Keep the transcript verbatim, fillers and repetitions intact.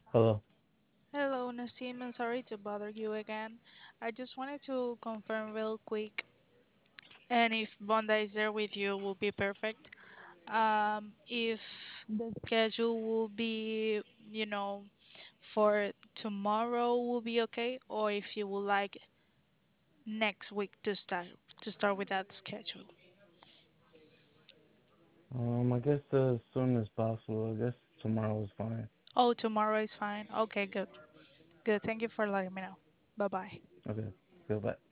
Hello. Hello, Nassim. I'm sorry to bother you again. I just wanted to confirm real quick, and if Bonda is there with you, will be perfect. Um, if the schedule will be, you know, for tomorrow will be okay, or if you would like next week to start to start with that schedule. Um, I guess uh, as soon as possible. I guess tomorrow is fine. Oh, tomorrow is fine. Okay, good, good. Thank you for letting me know. Bye bye. Okay. Goodbye.